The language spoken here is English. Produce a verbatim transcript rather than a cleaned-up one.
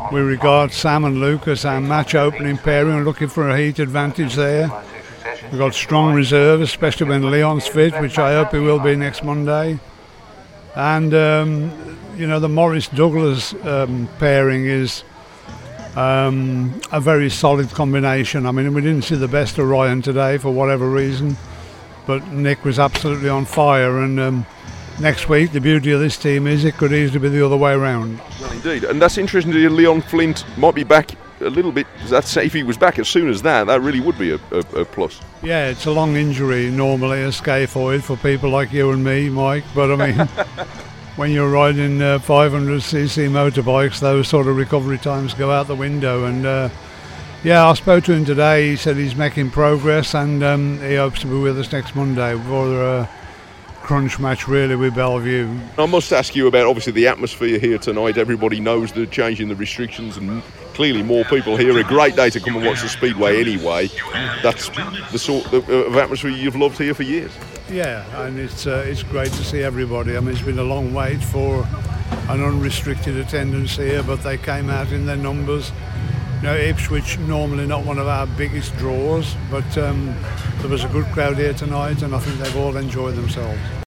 we regard Sam and Luke as our match opening pairing and looking for a heat advantage there. We've got strong reserve, especially when Leon's fit, which I hope he will be next Monday. And, um, you know, the Morris-Douglas um, pairing is um, a very solid combination. I mean, we didn't see the best of Ryan today for whatever reason, but Nick was absolutely on fire. And um, next week, the beauty of this team is it could easily be the other way around. Well, indeed. And that's interesting to hear Leon Flint might be back a little bit. That's, if he was back as soon as that, that really would be a, a, a plus. Yeah, it's a long injury, normally a scaphoid for people like you and me, Mike. But I mean, when you're riding uh, five hundred c c motorbikes, those sort of recovery times go out the window. And uh, yeah, I spoke to him today. He said he's making progress, and um, he hopes to be with us next Monday for a crunch match, really, with Bellevue. I must ask you about, obviously, the atmosphere here tonight. Everybody knows the change in the restrictions, and clearly more people here. A great day to come and watch the Speedway anyway. That's the sort of atmosphere you've loved here for years. Yeah, and it's uh, it's great to see everybody. I mean, it's been a long wait for an unrestricted attendance here, but they came out in their numbers. You know, Ipswich normally not one of our biggest draws, but um, there was a good crowd here tonight, and I think they've all enjoyed themselves.